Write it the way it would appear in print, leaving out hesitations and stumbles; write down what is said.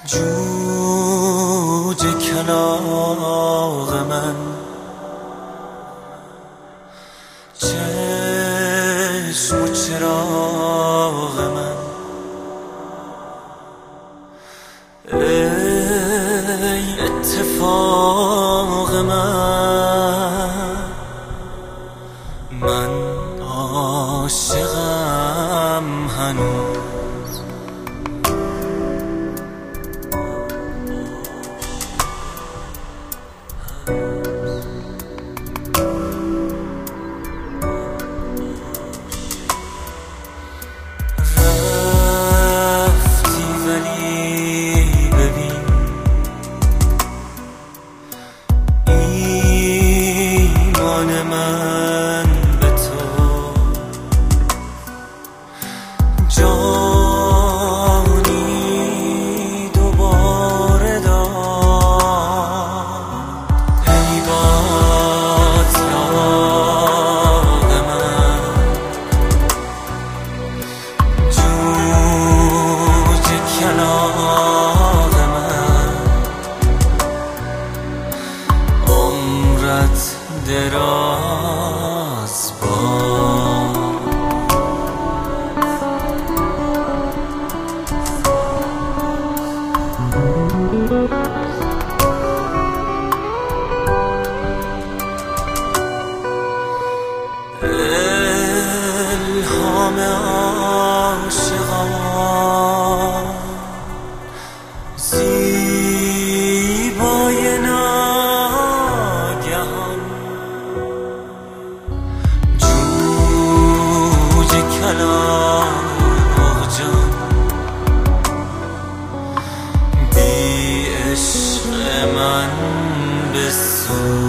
جوجه کلاغ من، چشم و چراغ من، ای اتفاق من عاشقم هنوز. رفتی ولی ببین ایمان من به تو، جانی دوباره داد. ای باتلاق من، جوجه کلاغ من، عمرت دراز باد. الهام عاشقان، زیبای ناگهان، جوجه کلاغ جان، بی عشق من بسوز.